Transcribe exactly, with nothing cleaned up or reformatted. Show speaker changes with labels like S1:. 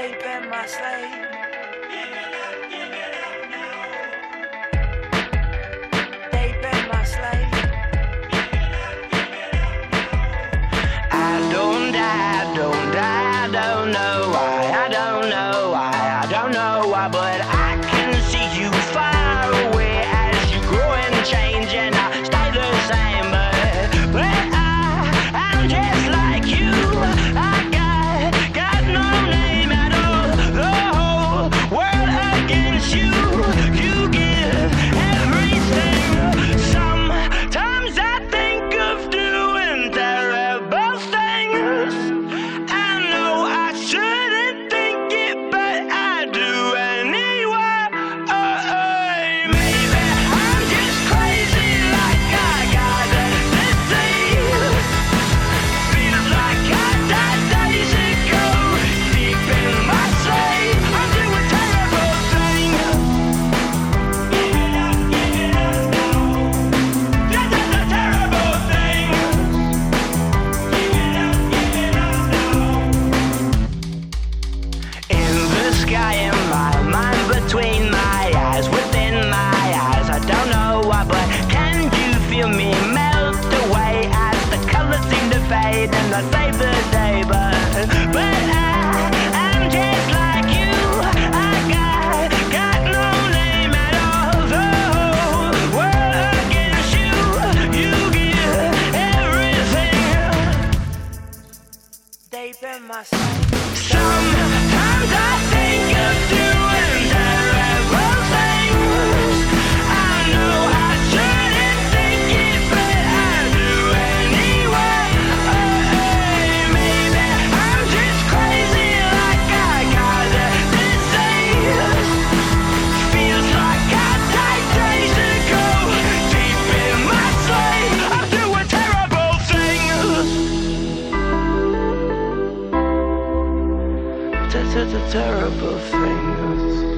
S1: They've been my slave. They've been my slave. I don't die, I don't die, I don't know why, I don't know why, I don't know why, but I can see you far away as you grow and change, and I stay the same, but, but I, I'm just like you. I got, got no name at all, the whole world against you. You give everything. Sometimes I think of doing terrible things. I know I shouldn't think it, but I do anyway. Uh, maybe I'm just crazy, like I got a disease. Feels like I died days ago, deep in my sleep. I'm doing terrible things. Give it up, give it up now. This is a terrible thing. Give it up, give it up now. In the sky, in my mind, between my eyes, within my eyes, I don't know why, but can you feel me melt away as the colors seem to fade and I save the day, but, but I, I'm just like you. I got, got no name at all, the whole world against you. You give everything. They've been my slave. Sometimes I think of doing terrible things. I know I shouldn't think it, but I do anyway. Oh, hey, maybe I'm just crazy, like I got a disease. Feels like I died days ago, deep in my sleep. I'm doing terrible things. T-t-t-terrible things.